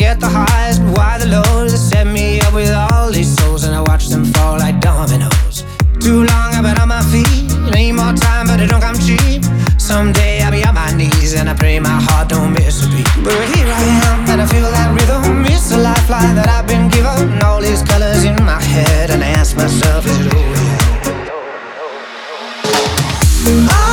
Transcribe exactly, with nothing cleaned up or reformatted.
get the highs, but why the lows that set me up with all these souls, and I watch them fall like dominoes. Too long I've been on my feet, need more time, but it don't come cheap. Someday I'll be on my knees, and I pray my heart don't miss a beat. But here I am, and I feel that rhythm. It's a lifeline that I've been given. All these colors in my head, and I ask myself, is it over yet?